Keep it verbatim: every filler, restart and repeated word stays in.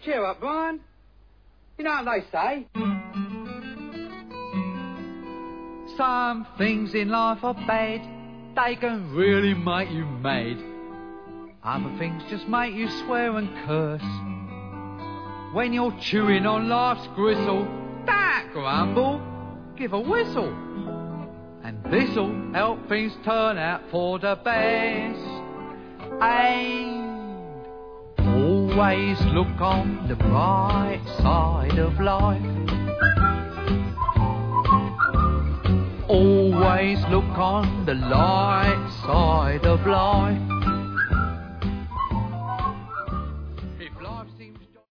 Cheer up, Brian. You know what they say? Some things in life are bad. They can really make you mad. Other things just make you swear and curse. When you're chewing on life's gristle, don't grumble, give a whistle. And this'll help things turn out for the best. And always look on the bright side of life. Always look on the light side of life.